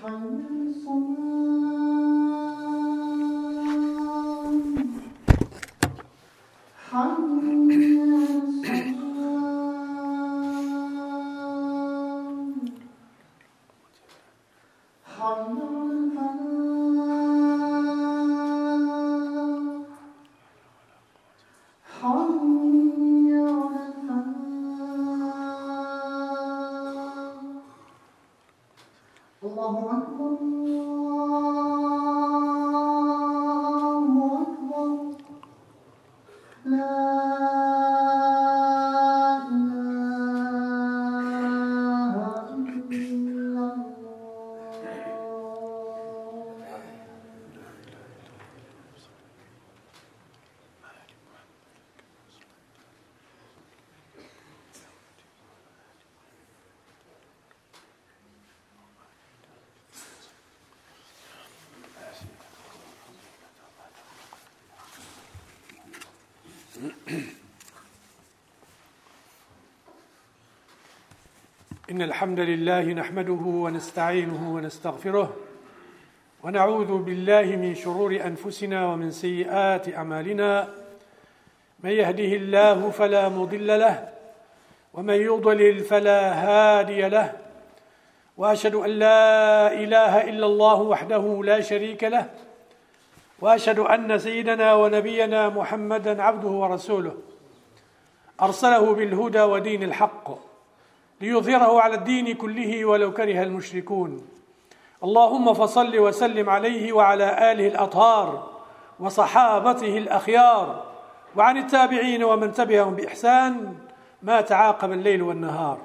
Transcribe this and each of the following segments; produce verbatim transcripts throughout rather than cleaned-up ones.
إن الحمد لله نحمده ونستعينه ونستغفره ونعوذ بالله من شرور أنفسنا ومن سيئات أعمالنا. من يهده الله فلا مضل له ومن يضلل فلا هادي له، وأشهد أن لا إله إلا الله وحده لا شريك له، وأشهد أن سيدنا ونبينا محمدا عبده ورسوله أرسله بالهدى ودين الحق ليظهره على الدين كله ولو كره المشركون. اللهم فصل وسلم عليه وعلى آله الأطهار وصحابته الأخيار وعن التابعين ومن تبعهم بإحسان ما تعاقب الليل والنهار.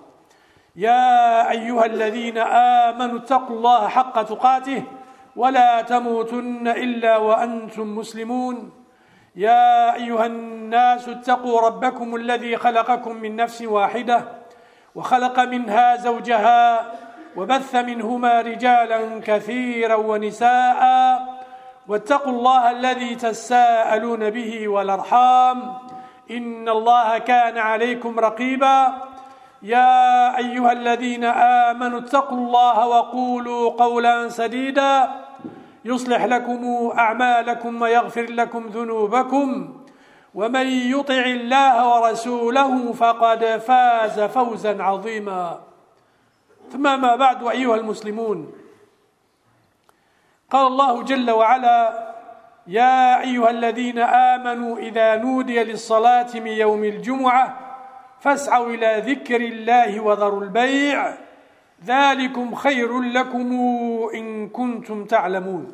يا أيها الذين آمنوا اتقوا الله حق تقاته ولا تموتن إلا وأنتم مسلمون. يا أيها الناس اتقوا ربكم الذي خلقكم من نفس واحدة وخلق منها زوجها وبث منهما رجالا كثيرا ونساء، واتقوا الله الذي تساءلون به والأرحام إن الله كان عليكم رقيبا. يا أيها الذين آمنوا اتقوا الله وقولوا قولا سديدا يصلح لكم أعمالكم ويغفر لكم ذنوبكم، ومن يطع الله ورسوله فقد فاز فوزا عظيما. ثم ما بعد، أيها المسلمون، قال الله جل وعلا: يا أيها الذين آمنوا إذا نودي للصلاة من يوم الجمعة فاسعوا إلى ذكر الله وذروا البيع ذلكم خير لكم إن كنتم تعلمون.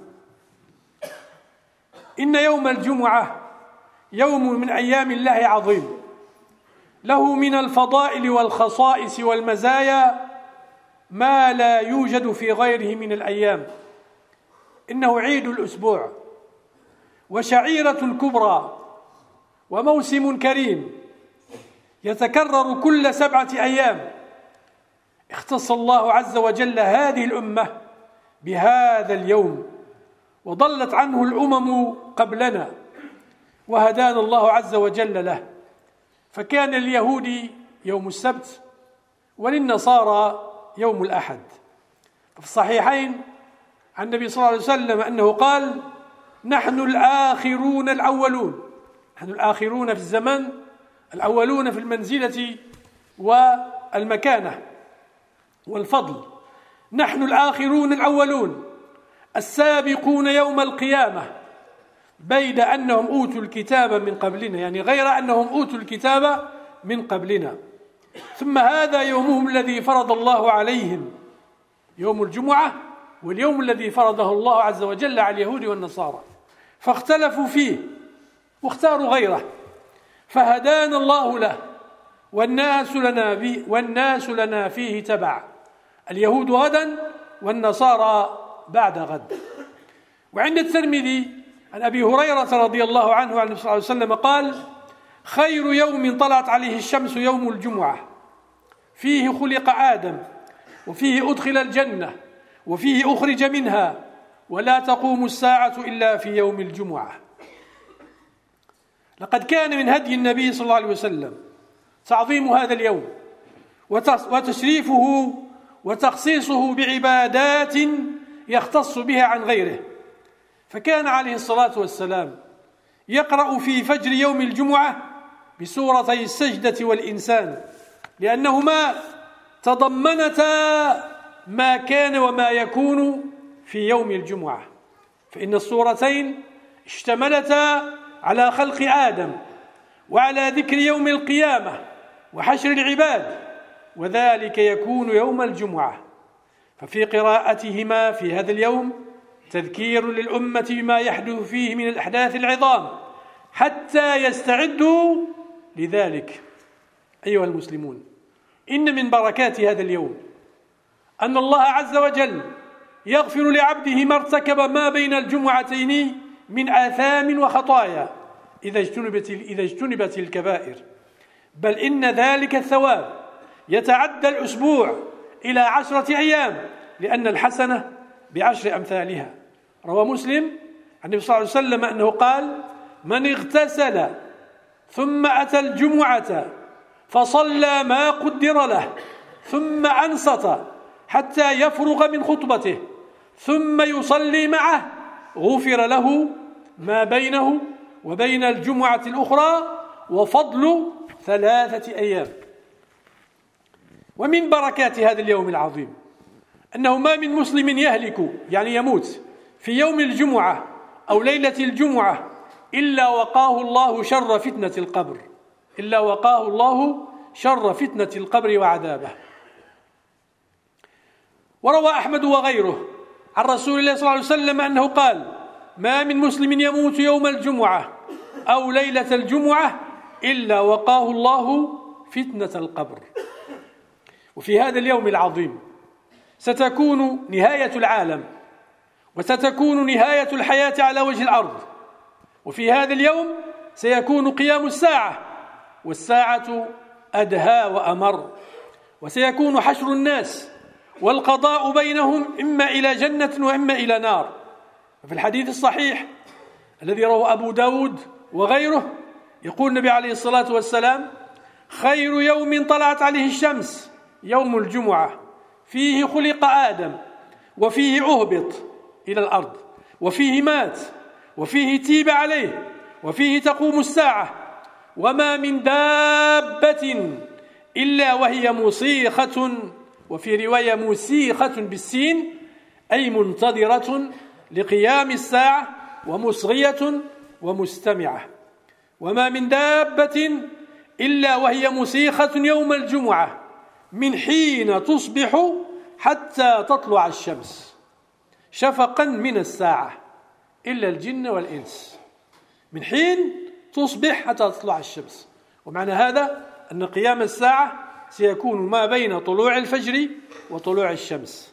إن يوم الجمعة يوم من أيام الله عظيم، له من الفضائل والخصائص والمزايا ما لا يوجد في غيره من الأيام. إنه عيد الأسبوع وشعيرة كبرى وموسم كريم يتكرر كل سبعة أيام. اختص الله عز وجل هذه الأمة بهذا اليوم وضلت عنه الأمم قبلنا، وهدانا الله عز وجل له. فكان لليهود يوم السبت وللنصارى يوم الأحد. في الصحيحين عن النبي صلى الله عليه وسلم أنه قال: نحن الآخرون الأولون، نحن الآخرون في الزمن، الأولون في المنزلة والمكانة والفضل. نحن الآخرون الأولون السابقون يوم القيامة، بيد أنهم أوتوا الكتاب من قبلنا، يعني غير أنهم أوتوا الكتاب من قبلنا. ثم هذا يومهم الذي فرض الله عليهم، يوم الجمعة، واليوم الذي فرضه الله عز وجل على اليهود والنصارى، فاختلفوا فيه واختاروا غيره، فهدانا الله له والناس لنا, بي والناس لنا فيه تبع، اليهود غدا والنصارى بعد غد. وعند الترمذي عن أبي هريرة رضي الله عنه عن النبي صلى الله عليه وسلم قال: خير يوم طلعت عليه الشمس يوم الجمعة، فيه خلق آدم وفيه أدخل الجنة وفيه أخرج منها، ولا تقوم الساعة إلا في يوم الجمعة. لقد كان من هدي النبي صلى الله عليه وسلم تعظيم هذا اليوم وتشريفه وتخصيصه بعبادات يختص بها عن غيره. فكان عليه الصلاة والسلام يقرأ في فجر يوم الجمعة بسورتي السجدة والإنسان، لأنهما تضمنتا ما كان وما يكون في يوم الجمعة، فإن السورتين اشتملتا على خلق آدم وعلى ذكر يوم القيامة وحشر العباد، وذلك يكون يوم الجمعة. ففي قراءتهما في هذا اليوم تذكير للأمة بما يحدث فيه من الأحداث العظام حتى يستعدوا لذلك. أيها المسلمون، إن من بركات هذا اليوم أن الله عز وجل يغفر لعبده ما ارتكب ما بين الجمعتين من آثام وخطايا إذا اجتنبت, إذا اجتنبت الكبائر، بل إن ذلك الثواب يتعدى الأسبوع إلى عشرة أيام، لأن الحسنة بعشر أمثالها. روى مسلم عن النبي صلى الله عليه وسلم أنه قال: من اغتسل ثم أتى الجمعة فصلى ما قدر له ثم أنصت حتى يفرغ من خطبته ثم يصلي معه غفر له ما بينه وبين الجمعة الأخرى وفضل ثلاثة أيام. ومن بركات هذا اليوم العظيم أنه ما من مسلم يهلك يعني يموت في يوم الجمعة أو ليلة الجمعة إلا وقاه الله شر فتنة القبر إلا وقاه الله شر فتنة القبر وعذابه. وروى أحمد وغيره عن رسول الله صلى الله عليه وسلم أنه قال: ما من مسلم يموت يوم الجمعة أو ليلة الجمعة إلا وقاه الله فتنة القبر. وفي هذا اليوم العظيم ستكون نهاية العالم وستكون نهاية الحياة على وجه الأرض، وفي هذا اليوم سيكون قيام الساعة، والساعة أدهى وأمر، وسيكون حشر الناس والقضاء بينهم إما إلى جنة وإما إلى نار. وفي الحديث الصحيح الذي رواه أبو داود وغيره يقول النبي عليه الصلاة والسلام: خير يوم طلعت عليه الشمس يوم الجمعة، فيه خلق آدم وفيه أهبط إلى الأرض وفيه مات وفيه تيب عليه وفيه تقوم الساعة، وما من دابة إلا وهي مصيخة، وفي رواية مسيخة بالسين، أي منتظرة لقيام الساعة ومصغية ومستمعة. وما من دابة إلا وهي مسيخة يوم الجمعة من حين تصبح حتى تطلع الشمس شفقا من الساعة إلا الجن والإنس، من حين تصبح حتى تطلع الشمس. ومعنى هذا أن قيام الساعة سيكون ما بين طلوع الفجر وطلوع الشمس.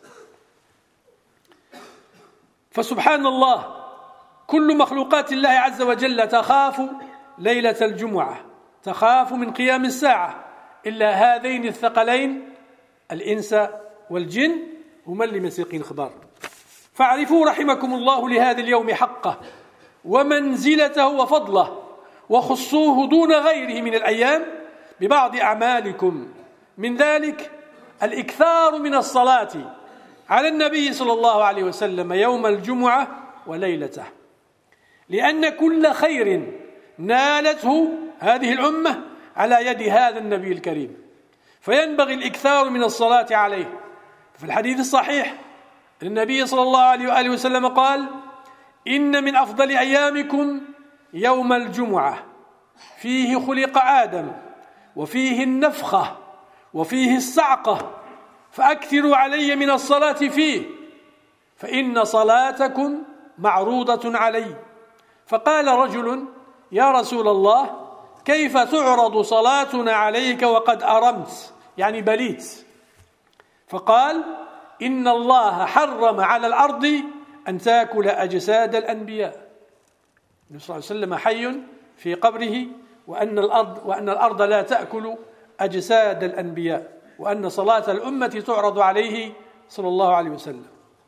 فسبحان الله، كل مخلوقات الله عز وجل تخاف ليلة الجمعة، تخاف من قيام الساعة، إلا هذين الثقلين الإنس والجن هما اللي مسيقين الخبر. فاعرفوا رحمكم الله لهذا اليوم حقه ومنزلته وفضله، وخصوه دون غيره من الأيام ببعض أعمالكم، من ذلك الإكثار من الصلاة على النبي صلى الله عليه وسلم يوم الجمعة وليلته، لأن كل خير نالته هذه الأمة على يد هذا النبي الكريم، فينبغي الإكثار من الصلاة عليه. في الحديث الصحيح النبي صلى الله عليه وآله وسلم قال: إن من أفضل أيامكم يوم الجمعة، فيه خلق آدم وفيه النفخة وفيه الصعقة، فأكثروا علي من الصلاة فيه، فإن صلاتكم معروضة علي. فقال رجل: يا رسول الله، كيف تعرض صلاتنا عليك وقد أرمت، يعني بليت؟ فقال: إن الله حرم على الأرض أن تأكل أجساد الأنبياء. النبي صلى الله عليه وسلم حي في قبره، وأن الأرض, وأن الأرض لا تأكل أجساد الأنبياء، وأن صلاة الأمة تعرض عليه صلى الله عليه وسلم.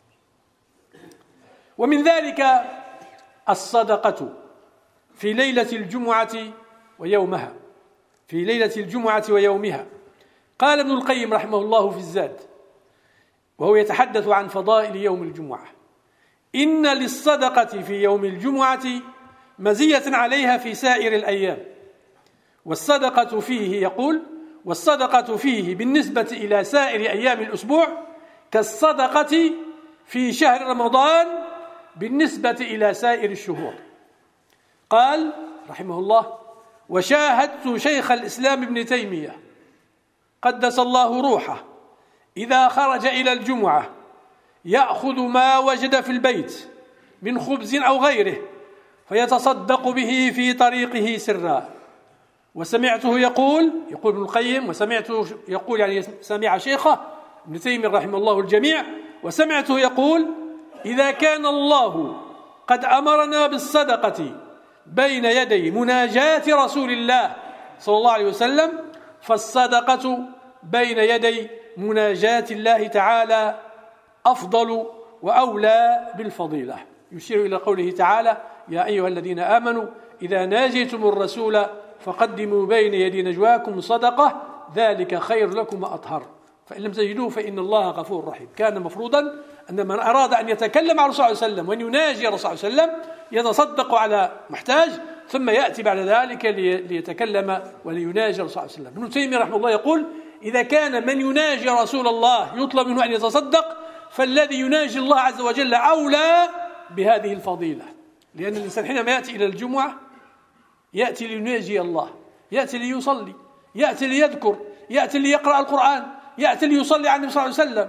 ومن ذلك الصدقة في ليلة الجمعة ويومها في ليلة الجمعة ويومها. قال ابن القيم رحمه الله في الزاد: وهو يتحدث عن فضائل يوم الجمعة. إن للصدقة في يوم الجمعة مزية عليها في سائر الأيام، والصدقة فيه يقول والصدقة فيه بالنسبة إلى سائر أيام الأسبوع كالصدقة في شهر رمضان بالنسبة إلى سائر الشهور. قال رحمه الله: وشاهدت شيخ الإسلام ابن تيمية قدس الله روحه إذا خرج إلى الجمعة يأخذ ما وجد في البيت من خبز أو غيره فيتصدق به في طريقه سرا. وسمعته يقول يقول ابن القيم وسمعته يقول يعني سمع شيخه ابن تيمية رحمه الله الجميع، وسمعته يقول: إذا كان الله قد أمرنا بالصدقة بين يدي مناجاة رسول الله صلى الله عليه وسلم فالصدقة بين يدي مناجاة الله تعالى أفضل وأولى بالفضيلة. يشير إلى قوله تعالى: يا أيها الذين آمنوا إذا ناجيتم الرسول فقدموا بين يدي نجواكم صدقة ذلك خير لكم وأطهر فإن لم تجدوه فإن الله غفور رحيم. كان مفروضا أن من أراد أن يتكلم على الرسول صلى الله عليه وسلم وأن يناجي الرسول صلى الله عليه وسلم يتصدق على محتاج ثم يأتي بعد ذلك ليتكلم وليناجي الرسول صلى الله عليه وسلم. ابن تيمية رحمه الله يقول: إذا كان من يناجي رسول الله يطلب منه أن يتصدق فالذي يناجي الله عز وجل أولى بهذه الفضيلة، لأن الإنسان حينما يأتي إلى الجمعة يأتي ليناجي الله، يأتي ليصلي، يأتي ليذكر، يأتي ليقرأ القرآن، يأتي ليصلي على النبي صلى الله عليه وسلم.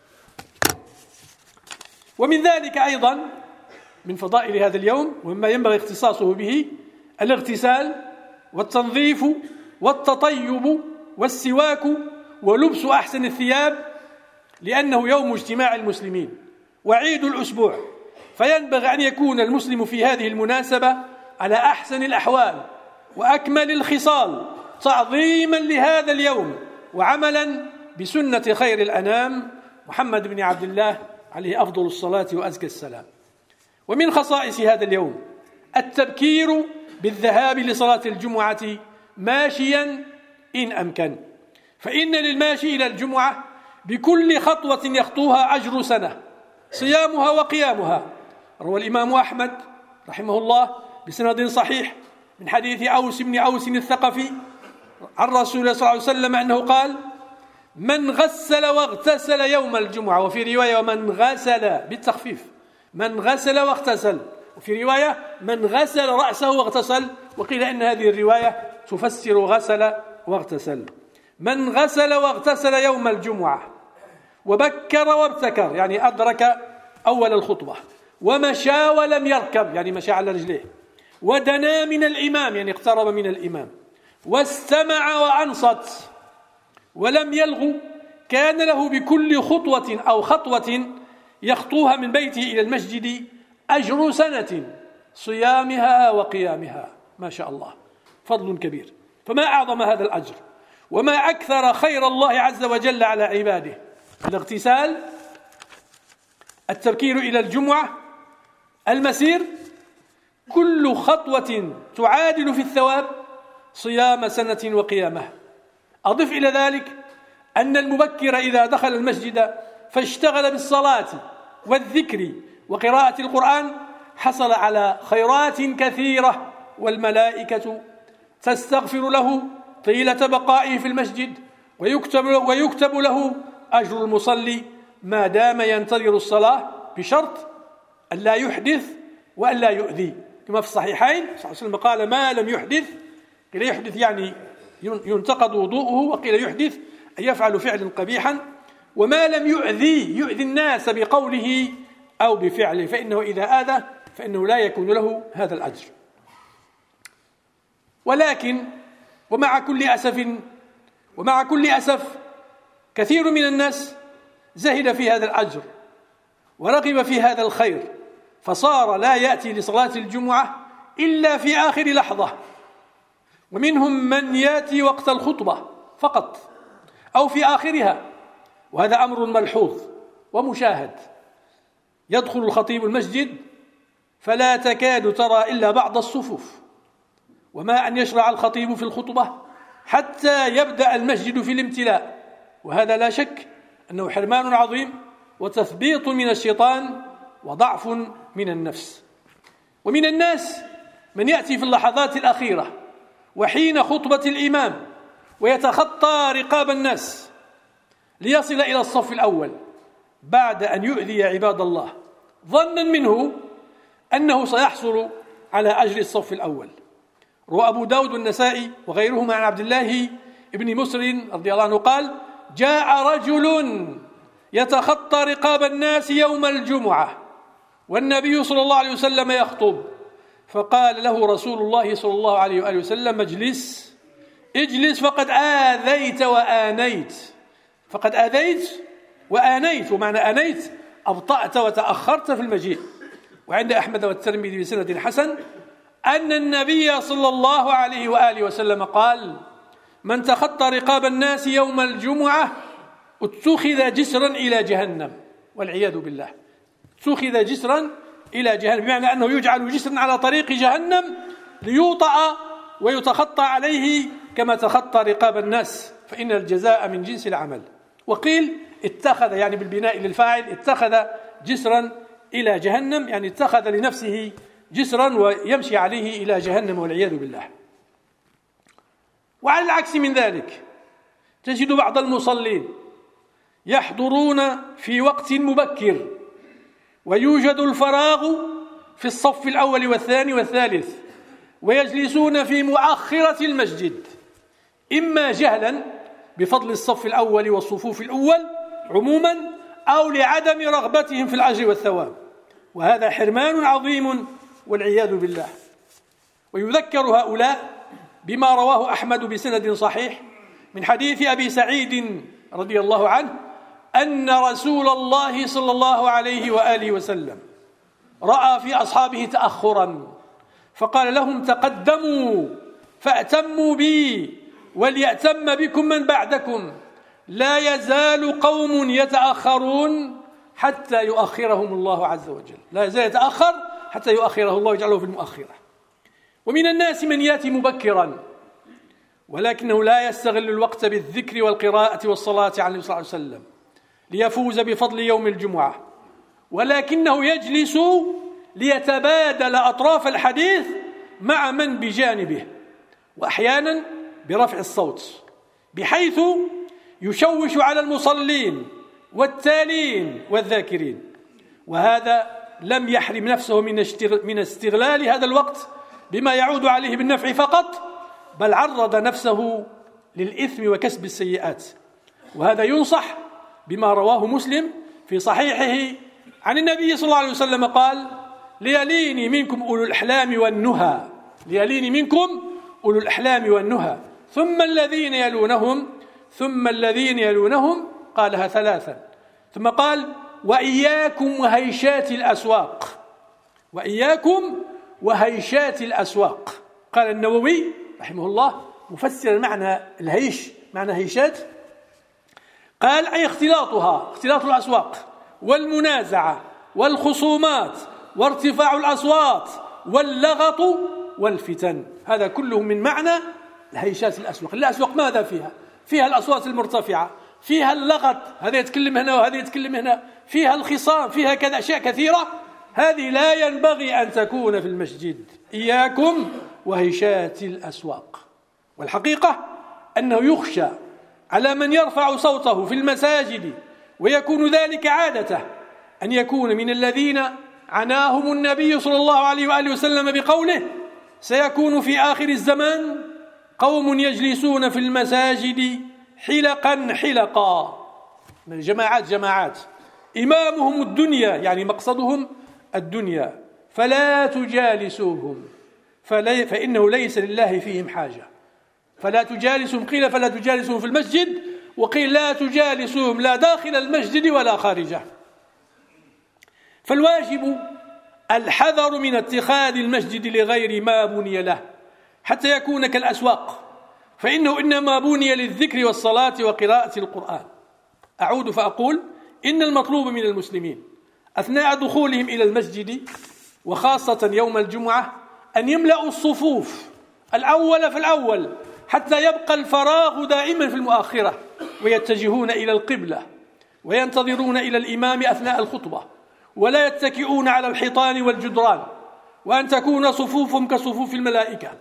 ومن ذلك أيضا من فضائل هذا اليوم ومما ينبغي اختصاصه به الاغتسال والتنظيف والتطيب والسواك ولبس أحسن الثياب، لأنه يوم اجتماع المسلمين وعيد الأسبوع، فينبغي أن يكون المسلم في هذه المناسبة على أحسن الأحوال وأكمل الخصال تعظيما لهذا اليوم وعملا بسنة خير الأنام محمد بن عبد الله عليه أفضل الصلاة وأزكى السلام. ومن خصائص هذا اليوم التبكير بالذهاب لصلاة الجمعة ماشيا إن أمكن، فإن للماشي إلى الجمعة بكل خطوة يخطوها أجر سنة صيامها وقيامها. روى الإمام أحمد رحمه الله بسند صحيح من حديث أوس بن أوس الثقفي عن رسول الله صلى الله عليه وسلم أنه قال: من غسل واغتسل يوم الجمعة، وفي رواية ومن غسل بالتخفيف، من غسل واغتسل، وفي رواية من غسل رأسه واغتسل، وقيل إن هذه الرواية تفسر غسل واغتسل. من غسل واغتسل يوم الجمعة وبكر وابتكر يعني أدرك أول الخطبة، ومشى ولم يركب يعني مشى على رجليه، ودنا من الإمام يعني اقترب من الإمام، واستمع وأنصت ولم يلغو، كان له بكل خطوة أو خطوة يخطوها من بيته إلى المسجد أجر سنة صيامها وقيامها. ما شاء الله، فضل كبير. فما أعظم هذا الأجر وما أكثر خير الله عز وجل على عباده. الاغتسال، التبكير إلى الجمعة، المسير، كل خطوة تعادل في الثواب صيام سنة وقيامه. أضف إلى ذلك أن المبكر إذا دخل المسجد فاشتغل بالصلاة والذكر وقراءة القرآن حصل على خيرات كثيرة، والملائكة تستغفر له طيلة بقائه في المسجد، ويكتب, ويكتب له أجر المصلي ما دام ينتظر الصلاة بشرط أن لا يحدث وأن لا يؤذي، كما في الصحيحين صلى الله عليه وسلم قال: ما لم يحدث، قيل يحدث يعني ينتقض وضوءه، وقيل يحدث أن يفعل فعلا قبيحا، وما لم يؤذي يؤذي الناس بقوله أو بفعله، فإنه إذا آذى فإنه لا يكون له هذا الأجر. ولكن ومع كل أسف ومع كل أسف كثير من الناس زهد في هذا الأجر ورغب في هذا الخير، فصار لا يأتي لصلاة الجمعة إلا في آخر لحظة، ومنهم من يأتي وقت الخطبة فقط أو في آخرها، وهذا أمر ملحوظ ومشاهد. يدخل الخطيب المسجد فلا تكاد ترى إلا بعض الصفوف، وما أن يشرع الخطيب في الخطبة حتى يبدأ المسجد في الامتلاء، وهذا لا شك أنه حرمان عظيم وتثبيط من الشيطان وضعف من النفس. ومن الناس من يأتي في اللحظات الأخيرة وحين خطبة الإمام ويتخطى رقاب الناس ليصل إلى الصف الأول بعد أن يؤذي عباد الله ظنا منه أنه سيحصل على أجر الصف الأول. روى أبو داود والنسائي وغيرهما عن عبد الله بن مسر رضي الله عنه قال: جاء رجل يتخطى رقاب الناس يوم الجمعة والنبي صلى الله عليه وسلم يخطب، فقال له رسول الله صلى الله عليه وآله وسلم: اجلس اجلس فقد آذيت وآنيت. فقد آذيت وآنيت، ومعنى آنيت أبطأت وتأخرت في المجيء. وعند أحمد والترمذي بسند حسن أن النبي صلى الله عليه وآله وسلم قال: من تخطى رقاب الناس يوم الجمعة اتخذ جسرا إلى جهنم، والعياذ بالله. اتخذ جسرا إلى جهنم بمعنى أنه يجعل جسرا على طريق جهنم ليوطأ ويتخطى عليه كما تخطى رقاب الناس، فإن الجزاء من جنس العمل. وقيل اتخذ يعني بالبناء للفاعل، اتخذ جسرا إلى جهنم يعني اتخذ لنفسه جسرا ويمشي عليه إلى جهنم والعياذ بالله. وعلى العكس من ذلك تجد بعض المصلين يحضرون في وقت مبكر ويوجد الفراغ في الصف الأول والثاني والثالث ويجلسون في مؤخرة المسجد، إما جهلا بفضل الصف الأول والصفوف الأول عموما أو لعدم رغبتهم في الأجر والثواب، وهذا حرمان عظيم والعياذ بالله. ويذكر هؤلاء بما رواه أحمد بسند صحيح من حديث أبي سعيد رضي الله عنه أن رسول الله صلى الله عليه وآله وسلم رأى في أصحابه تأخرا فقال لهم: تقدموا فأتموا بي وليأتم بكم من بعدكم، لا يزال قوم يتأخرون حتى يؤخرهم الله عز وجل. لا يزال يتأخر حتى يؤخره الله ويجعله في المؤخرة. ومن الناس من يأتي مبكرا ولكنه لا يستغل الوقت بالذكر والقراءة والصلاة على النبي صلى الله عليه وسلم ليفوز بفضل يوم الجمعة، ولكنه يجلس ليتبادل أطراف الحديث مع من بجانبه، وأحيانا برفع الصوت بحيث يشوش على المصلين والتالين والذاكرين. وهذا لم يحرم نفسه من استغلال هذا الوقت بما يعود عليه بالنفع فقط، بل عرض نفسه للإثم وكسب السيئات. وهذا ينصح بما رواه مسلم في صحيحه عن النبي صلى الله عليه وسلم قال: ليليني منكم أولو الأحلام والنهى، ليليني منكم أولو الأحلام والنهى، ثم الذين يلونهم ثم الذين يلونهم، قالها ثلاثا، ثم قال: وإياكم وهيشات الأسواق، وإياكم وهيشات الأسواق. قال النووي رحمه الله مفسر معنى الهيش، معنى هيشات، قال: أي اختلاطها، اختلاط الأسواق والمنازعة والخصومات وارتفاع الأصوات واللغط والفتن، هذا كله من معنى الهيشات الأسواق. الأسواق ماذا فيها؟ فيها الأصوات المرتفعة، فيها اللغط، هذا يتكلم هنا وهذا يتكلم هنا، فيها الخصام، فيها كذا أشياء كثيرة، هذه لا ينبغي أن تكون في المسجد. إياكم وهيشات الأسواق. والحقيقة أنه يخشى على من يرفع صوته في المساجد ويكون ذلك عادته أن يكون من الذين عناهم النبي صلى الله عليه وآله وسلم بقوله: سيكون في آخر الزمان قوم يجلسون في المساجد حلقا حلقا، من جماعات جماعات، إمامهم الدنيا، يعني مقصدهم الدنيا، فلا تجالسوهم فلا فإنه ليس لله فيهم حاجة. فلا تجالسهم، قيل فلا تجالسهم في المسجد، وقيل لا تجالسهم لا داخل المسجد ولا خارجه. فالواجب الحذر من اتخاذ المسجد لغير ما بني له حتى يكون كالأسواق، فإنه إنما بني للذكر والصلاة وقراءة القرآن. أعود فأقول: إن المطلوب من المسلمين أثناء دخولهم إلى المسجد وخاصة يوم الجمعة أن يملأوا الصفوف الأول فالأول حتى يبقى الفراغ دائما في المؤخرة ويتجهون إلى القبلة، وينتظرون إلى الإمام أثناء الخطبة، ولا يتكئون على الحيطان والجدران، وأن تكون صفوفهم كصفوف الملائكة.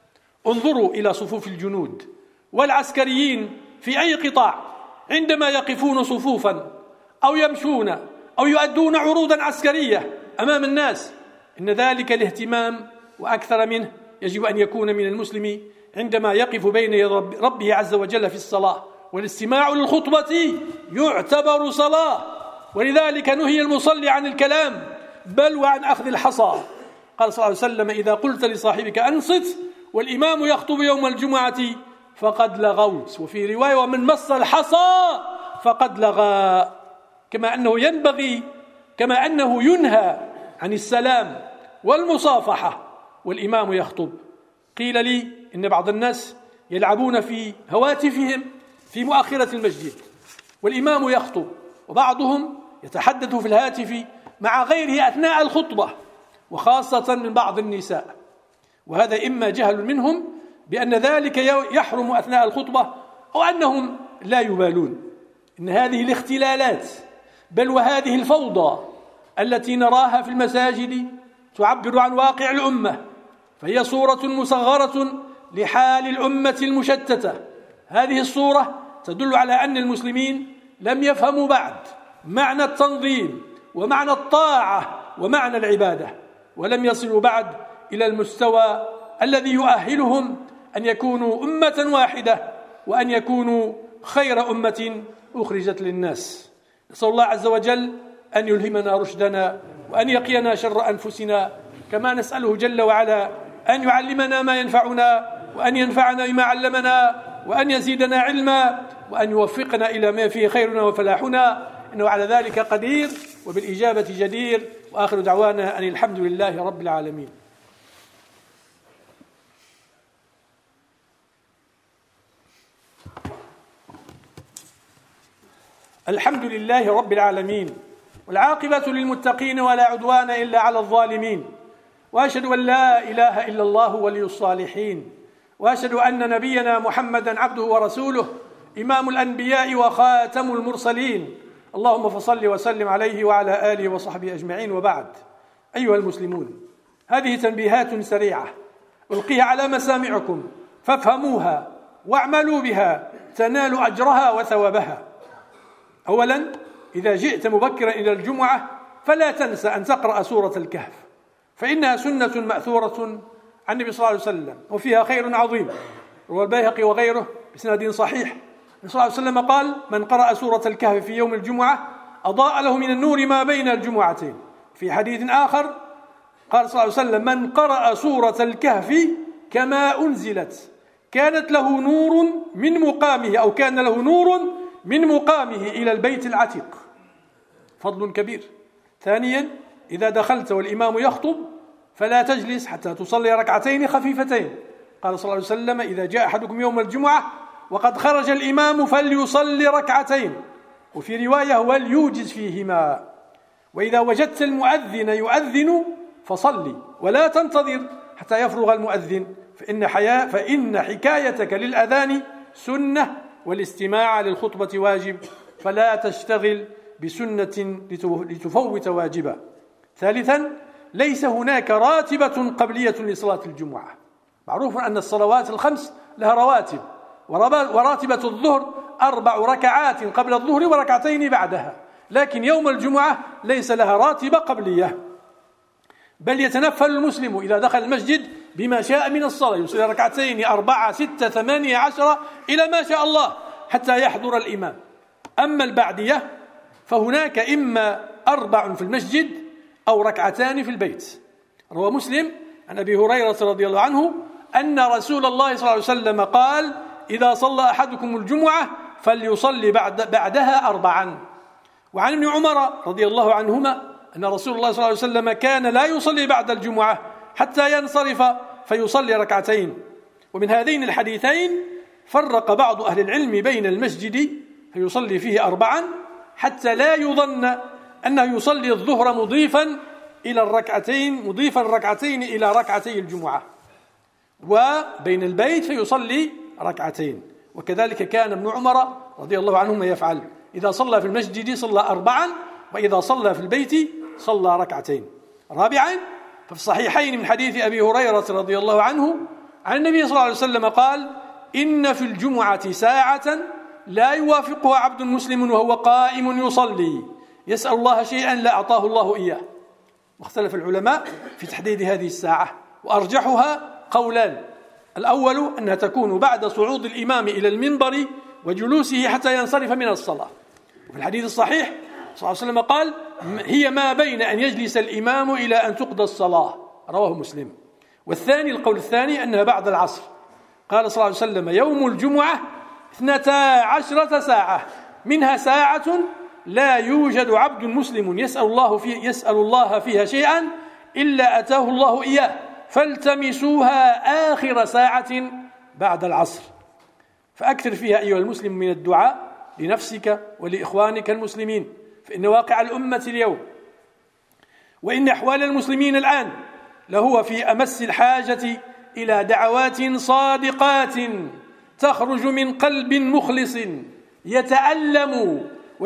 انظروا إلى صفوف الجنود والعسكريين في أي قطاع عندما يقفون صفوفا أو يمشون أو يؤدون عروضا عسكرية أمام الناس، إن ذلك الاهتمام وأكثر منه يجب أن يكون من المسلم عندما يقف بين ربه عز وجل في الصلاة. والاستماع للخطبة يعتبر صلاة، ولذلك نهي المصلي عن الكلام بل وعن أخذ الحصى. قال صلى الله عليه وسلم: إذا قلت لصاحبك أنصت والإمام يخطب يوم الجمعة فقد لغوت. وفي رواية: ومن مس الحصى فقد لغى. كما أنه ينبغي كما أنه ينهى عن السلام والمصافحة والإمام يخطب. قيل لي إن بعض الناس يلعبون في هواتفهم في مؤخرة المسجد والإمام يخطب، وبعضهم يتحدث في الهاتف مع غيره أثناء الخطبة، وخاصة من بعض النساء، وهذا إما جهل منهم بأن ذلك يحرم أثناء الخطبة أو أنهم لا يبالون. إن هذه الاختلالات بل وهذه الفوضى التي نراها في المساجد تعبر عن واقع الأمة، فهي صورة مصغرة لحال الأمة المشتتة. هذه الصورة تدل على أن المسلمين لم يفهموا بعد معنى التنظيم ومعنى الطاعة ومعنى العبادة، ولم يصلوا بعد إلى المستوى الذي يؤهلهم أن يكونوا أمة واحدة وأن يكونوا خير أمة أخرجت للناس. نسأل الله عز وجل أن يلهمنا رشدنا وأن يقينا شر أنفسنا، كما نسأله جل وعلا أن يعلمنا ما ينفعنا وأن ينفعنا بما علمنا وأن يزيدنا علما وأن يوفقنا إلى ما فيه خيرنا وفلاحنا، إنه على ذلك قدير وبالإجابة جدير. وآخر دعوانا أن الحمد لله رب العالمين. الحمد لله رب العالمين، والعاقبة للمتقين ولا عدوان إلا على الظالمين، وأشهد أن لا إله إلا الله ولي الصالحين، وأشهد أن نبينا محمدا عبده ورسوله إمام الأنبياء وخاتم المرسلين. اللهم فصل وسلم عليه وعلى آله وصحبه أجمعين، وبعد. أيها المسلمون، هذه تنبيهات سريعة ألقيها على مسامعكم فافهموها واعملوا بها تنالوا أجرها وثوابها. أولا، إذا جئت مبكرا إلى الجمعة فلا تنسى أن تقرأ سورة الكهف، فإنها سنة مأثورة عن النبي صلى الله عليه وسلم وفيها خير عظيم. روى البيهقي وغيره بإسناد صحيح النبي صلى الله عليه وسلم قال: من قرأ سورة الكهف في يوم الجمعة أضاء له من النور ما بين الجمعتين. في حديث آخر قال صلى الله عليه وسلم: من قرأ سورة الكهف كما أنزلت كانت له نور من مقامه أو كان له نور من مقامه إلى البيت العتيق. فضل كبير. ثانيا، إذا دخلت والإمام يخطب فلا تجلس حتى تصلي ركعتين خفيفتين. قال صلى الله عليه وسلم: إذا جاء أحدكم يوم الجمعة وقد خرج الإمام فليصلي ركعتين، وفي رواية: وليوجز فيهما. وإذا وجدت المؤذن يؤذن فصلي ولا تنتظر حتى يفرغ المؤذن، فإن, حياة فإن حكايتك للأذان سنة والاستماع للخطبة واجب، فلا تشتغل بسنة لتفوت واجبا. ثالثا، ليس هناك راتبة قبلية لصلاة الجمعة. معروف أن الصلوات الخمس لها رواتب، وراتبة الظهر أربع ركعات قبل الظهر وركعتين بعدها، لكن يوم الجمعة ليس لها راتبة قبلية، بل يتنفل المسلم إذا دخل المسجد بما شاء من الصلاة، يصلي ركعتين أربعة ستة ثمانية عشرة إلى ما شاء الله حتى يحضر الإمام. أما البعدية فهناك إما أربع في المسجد أو ركعتان في البيت. روى مسلم عن أبي هريرة رضي الله عنه أن رسول الله صلى الله عليه وسلم قال: إذا صلى أحدكم الجمعة فليصلي بعد بعدها أربعا. وعن ابن عمر رضي الله عنهما أن رسول الله صلى الله عليه وسلم كان لا يصلي بعد الجمعة حتى ينصرف فيصلي ركعتين. ومن هذين الحديثين فرق بعض أهل العلم بين المسجد فيصلي فيه أربعا حتى لا يظن أنه يصلي الظهر مضيفا إلى الركعتين مضيفا الركعتين إلى ركعتي الجمعة، وبين البيت فيصلي ركعتين. وكذلك كان ابن عمر رضي الله عنهما يفعل. إذا صلى في المسجد صلى أربعا، وإذا صلى في البيت صلى ركعتين. رابعا، ففي الصحيحين من حديث أبي هريرة رضي الله عنه عن النبي صلى الله عليه وسلم قال: إن في الجمعة ساعة لا يوافقها عبد مسلم وهو قائم يصلي يسأل الله شيئا لا أعطاه الله إياه. واختلف العلماء في تحديد هذه الساعة، وأرجحها قولان: الأول أنها تكون بعد صعود الإمام إلى المنبر وجلوسه حتى ينصرف من الصلاة. وفي الحديث الصحيح صلى الله عليه وسلم قال: هي ما بين أن يجلس الإمام إلى أن تقضى الصلاة، رواه مسلم. والثاني، القول الثاني، أنها بعد العصر. قال صلى الله عليه وسلم: يوم الجمعة اثنتا عشرة ساعة، منها ساعة لا يوجد عبد مسلم يسأل الله, فيه يسأل الله فيها شيئا إلا أتاه الله إياه، فالتمسوها آخر ساعة بعد العصر. فأكثر فيها أيها المسلم من الدعاء لنفسك ولإخوانك المسلمين، فإن واقع الأمة اليوم وإن أحوال المسلمين الآن لهو في أمس الحاجة إلى دعوات صادقات تخرج من قلب مخلص يتألم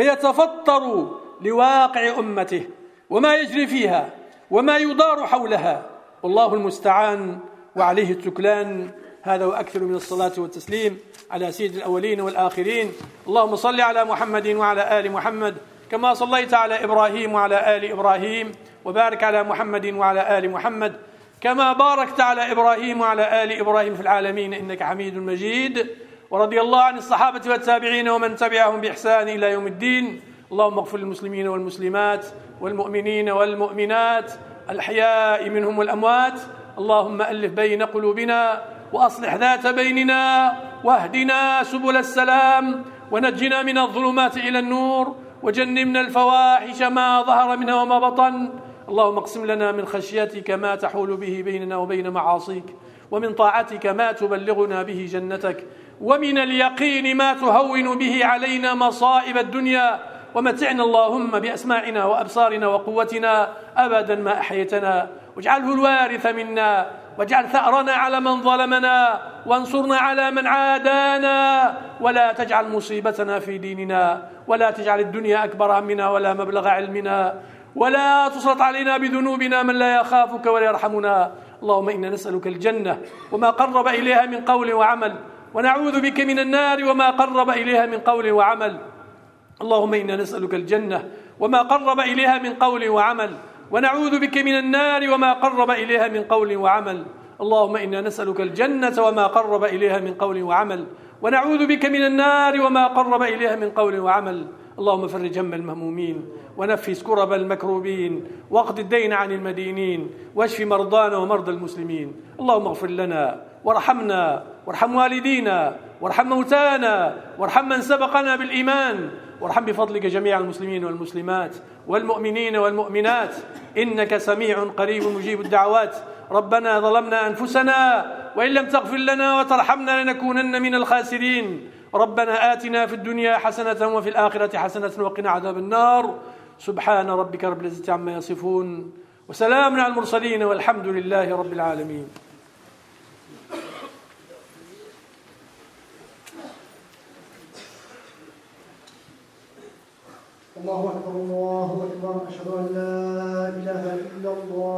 ويتفطر لواقع أمته وما يجري فيها وما يدار حولها، والله المستعان وعليه التكلان. هذا وأكثر من الصلاة والتسليم على سيد الأولين والآخرين. اللهم صل على محمد وعلى آل محمد كما صليت على إبراهيم وعلى آل إبراهيم، وبارك على محمد وعلى آل محمد كما باركت على إبراهيم وعلى آل إبراهيم في العالمين إنك حميد مجيد. ورضي الله عن الصحابة والتابعين ومن تبعهم بإحسان إلى يوم الدين. اللهم اغفر للمسلمين والمسلمات والمؤمنين والمؤمنات الأحياء منهم والأموات. اللهم ألف بين قلوبنا وأصلح ذات بيننا، واهدنا سبل السلام، ونجنا من الظلمات إلى النور، وجنبنا الفواحش ما ظهر منها وما بطن. اللهم اقسم لنا من خشيتك ما تحول به بيننا وبين معاصيك، ومن طاعتك ما تبلغنا به جنتك، ومن اليقين ما تهون به علينا مصائب الدنيا. ومتعنا اللهم بأسماعنا وأبصارنا وقوتنا أبدا ما أحيتنا، واجعله الوارث منا، واجعل ثأرنا على من ظلمنا، وانصرنا على من عادانا، ولا تجعل مصيبتنا في ديننا، ولا تجعل الدنيا أكبر همنا ولا مبلغ علمنا، ولا تسلط علينا بذنوبنا من لا يخافك ولا يرحمنا. اللهم إنا نسألك الجنة وما قرب إليها من قول وعمل، ونعوذ بك من النار وما قرب إليها من قول وعمل. اللهم إنا نسألك الجنة وما قرب إليها من قول وعمل، ونعوذ بك من النار وما قرب إليها من قول وعمل. اللهم إنا نسألك الجنة وما قرب إليها من قول وعمل، ونعوذ بك من النار وما قرب إليها من قول وعمل. اللهم فرج هم المهمومين، ونفس كرب المكروبين، واقض الدين عن المدينين، واشف مرضانا ومرضى المسلمين. اللهم اغفر لنا وارحمنا، وارحم والدينا، وارحم موتانا، وارحم من سبقنا بالإيمان، وارحم بفضلك جميع المسلمين والمسلمات والمؤمنين والمؤمنات، إنك سميع قريب مجيب الدعوات. ربنا ظلمنا أنفسنا وإن لم تغفر لنا وترحمنا لنكونن من الخاسرين. ربنا آتنا في الدنيا حسنة وفي الآخرة حسنة وقنا عذاب النار. سبحان ربك رب العزة عما يصفون، وسلام على المرسلين، والحمد لله رب العالمين. الله أكبر الله أكبر، أشهد أن لا إله إلا الله